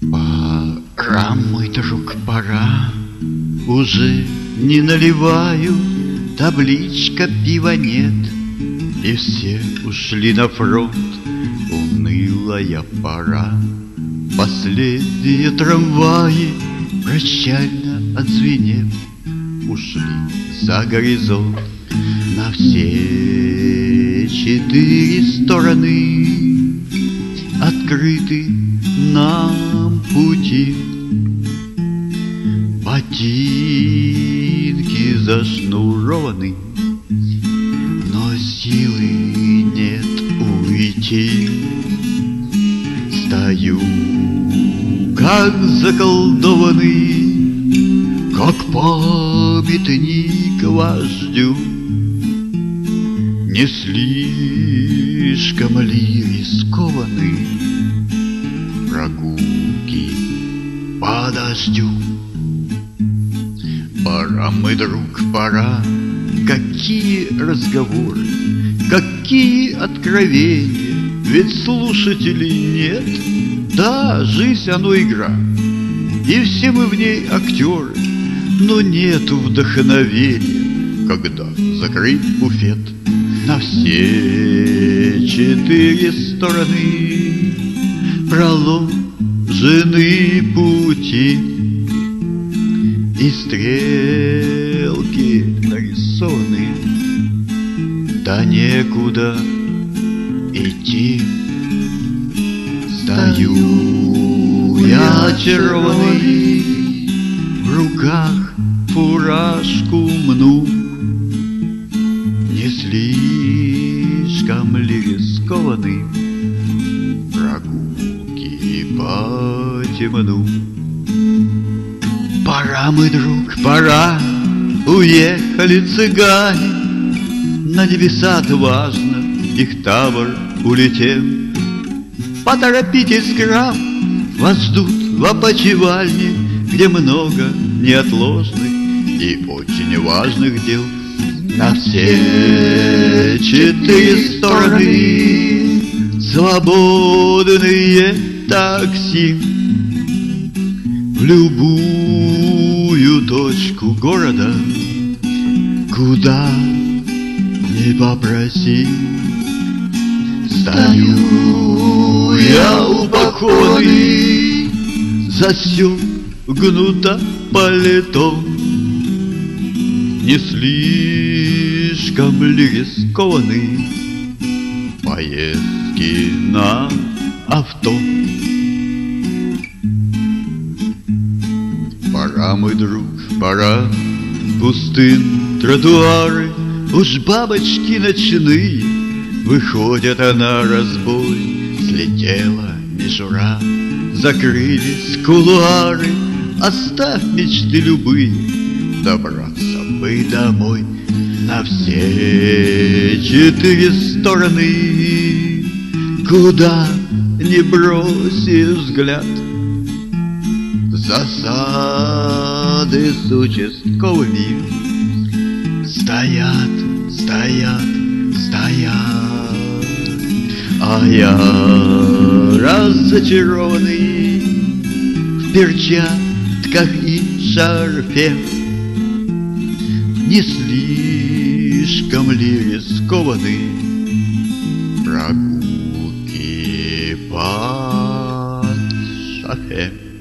Пора, мой друг, пора. Уже не наливаю, табличка пива нет, и все ушли на фронт, унылая пора. Последние трамваи, прощально отзвенев, ушли за горизонт на все 4 стороны. Открыты нам пути, ботинки зашнурованы, но силы нет уйти. Стою, как заколдованный, как памятник вождю. Не слишком ли рискованный прогулки по дождю? Пора, мой друг, пора. Какие разговоры, какие откровения, ведь слушателей нет. Да, жизнь оно игра, и все мы в ней актеры, но нету вдохновения, когда закрыт буфет на все 4 стороны. Проложены пути, и стрелки нарисованы, да некуда идти. Стою я очарованный, в руках фуражку мну. Не слишком ли рискованный прогулки по темну? Пора, мой друг, пора, уехали цыгане, на небеса отважно их табор улетел. Поторопитесь, граф, вас ждут в опочивальне, где много неотложных и очень важных дел. На все 4 стороны свободные такси. В любую точку города, куда не попроси. Стою я упакованный, застегнуто пальто. Не слишком ли рискованный поездки на авто? Пора, мой друг, пора. Пустын тротуары, уж бабочки ночные выходят на разбой. Слетела мишура, закрылись кулуары. Оставь мечты любые, добраться бы домой. На все 4 стороны, куда не броси взгляд. Засады с участковыми стоят, стоят, стоят. А я разочарованный в перчатках и шарфе. Не слишком ли рискованы прогулки по шофе?